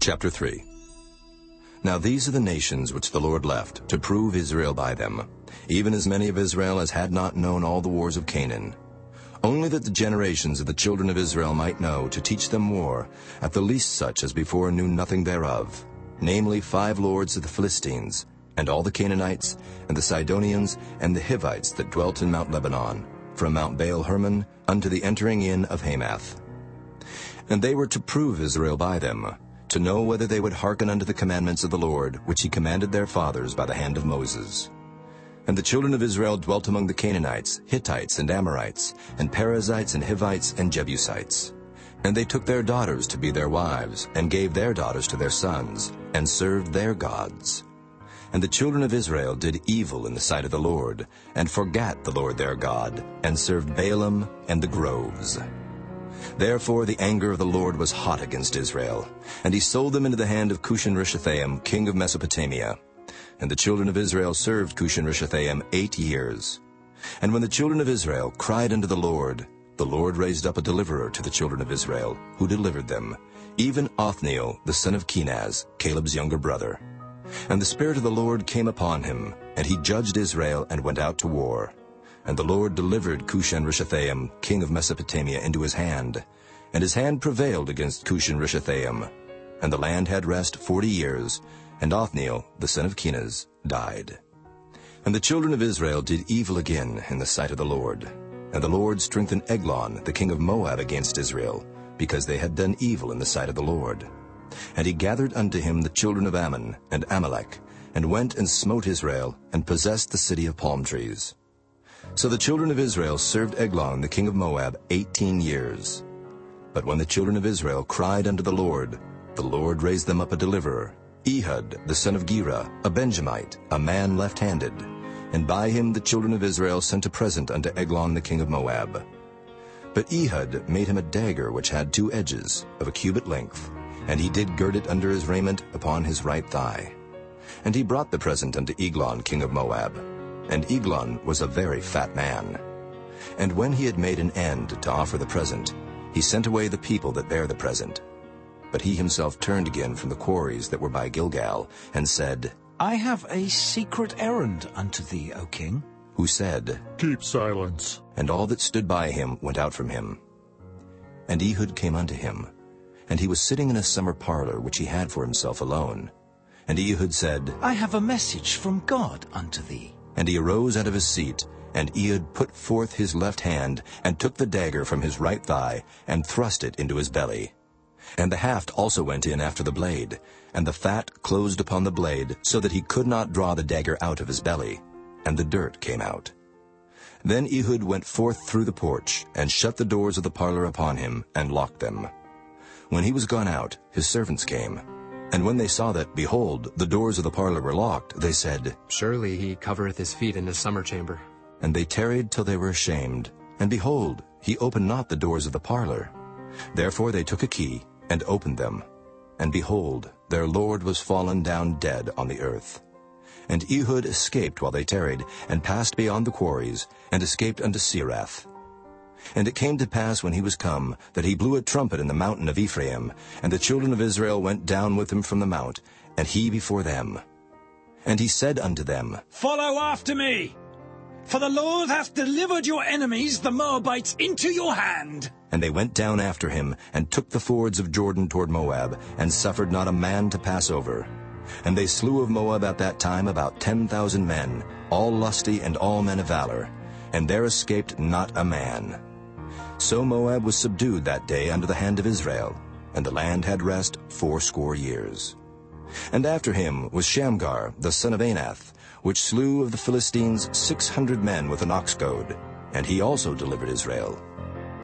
Chapter 3. Now these are the nations which the Lord left, to prove Israel by them, even as many of Israel as had not known all the wars of Canaan. Only that the generations of the children of Israel might know, to teach them war, at the least such as before knew nothing thereof, namely 5 lords of the Philistines, and all the Canaanites, and the Sidonians, and the Hivites that dwelt in Mount Lebanon, from Mount Baal-Hermon unto the entering in of Hamath. And they were to prove Israel by them, to know whether they would hearken unto the commandments of the Lord, which he commanded their fathers by the hand of Moses. And the children of Israel dwelt among the Canaanites, Hittites, and Amorites, and Perizzites, and Hivites, and Jebusites. And they took their daughters to be their wives, and gave their daughters to their sons, and served their gods. And the children of Israel did evil in the sight of the Lord, and forgat the Lord their God, and served Baalim and the groves. Therefore the anger of the Lord was hot against Israel, and he sold them into the hand of Cushan-Rishathaim, king of Mesopotamia. And the children of Israel served Cushan-Rishathaim 8 years. And when the children of Israel cried unto the Lord raised up a deliverer to the children of Israel, who delivered them, even Othniel the son of Kenaz, Caleb's younger brother. And the Spirit of the Lord came upon him, and he judged Israel and went out to war. And the Lord delivered Cushan-Rishathaim, king of Mesopotamia, into his hand. And his hand prevailed against Cushan-Rishathaim. And the land had rest 40 years, and Othniel, the son of Kenaz, died. And the children of Israel did evil again in the sight of the Lord. And the Lord strengthened Eglon, the king of Moab, against Israel, because they had done evil in the sight of the Lord. And he gathered unto him the children of Ammon and Amalek, and went and smote Israel, and possessed the city of palm trees. So the children of Israel served Eglon the king of Moab 18 years. But when the children of Israel cried unto the Lord raised them up a deliverer, Ehud the son of Gera, a Benjamite, a man left-handed. And by him the children of Israel sent a present unto Eglon the king of Moab. But Ehud made him a dagger which had 2 edges, of a cubit length, and he did gird it under his raiment upon his right thigh. And he brought the present unto Eglon king of Moab. And Eglon was a very fat man. And when he had made an end to offer the present, he sent away the people that bare the present. But he himself turned again from the quarries that were by Gilgal, and said, I have a secret errand unto thee, O king. Who said, Keep silence. And all that stood by him went out from him. And Ehud came unto him, and he was sitting in a summer parlor which he had for himself alone. And Ehud said, I have a message from God unto thee. And he arose out of his seat, and Ehud put forth his left hand, and took the dagger from his right thigh, and thrust it into his belly. And the haft also went in after the blade, and the fat closed upon the blade, so that he could not draw the dagger out of his belly, and the dirt came out. Then Ehud went forth through the porch, and shut the doors of the parlor upon him, and locked them. When he was gone out, his servants came. And when they saw that, behold, the doors of the parlor were locked, they said, Surely he covereth his feet in his summer chamber. And they tarried till they were ashamed. And behold, he opened not the doors of the parlor. Therefore they took a key, and opened them. And behold, their lord was fallen down dead on the earth. And Ehud escaped while they tarried, and passed beyond the quarries, and escaped unto Serath. And it came to pass when he was come, that he blew a trumpet in the mountain of Ephraim, and the children of Israel went down with him from the mount, and he before them. And he said unto them, Follow after me, for the Lord hath delivered your enemies, the Moabites, into your hand. And they went down after him, and took the fords of Jordan toward Moab, and suffered not a man to pass over. And they slew of Moab at that time about 10,000 men, all lusty and all men of valor, and there escaped not a man. So Moab was subdued that day under the hand of Israel, and the land had rest 80 years. And after him was Shamgar the son of Anath, which slew of the Philistines 600 men with an ox goad, and he also delivered Israel.